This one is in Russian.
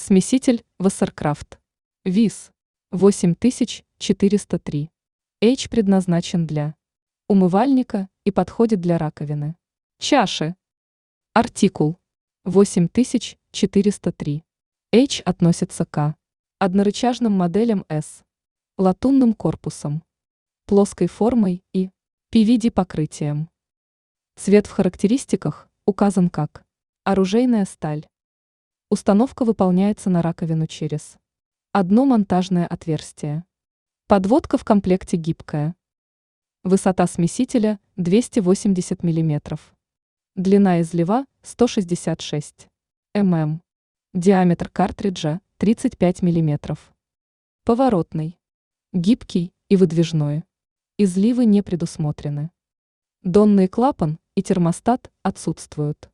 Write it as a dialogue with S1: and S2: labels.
S1: Смеситель Вассеркрафт. ВИС 8403. H предназначен для умывальника и подходит для раковины. Чаши. Артикул 8403. H относится к однорычажным моделям с латунным корпусом, плоской формой и PVD покрытием. Цвет в характеристиках указан как оружейная сталь. Установка выполняется на раковину через одно монтажное отверстие. Подводка в комплекте гибкая. Высота смесителя 280 мм. Длина излива 166 мм. Диаметр картриджа 35 мм. Поворотный, гибкий и выдвижной. Изливы не предусмотрены. Донный клапан и термостат отсутствуют.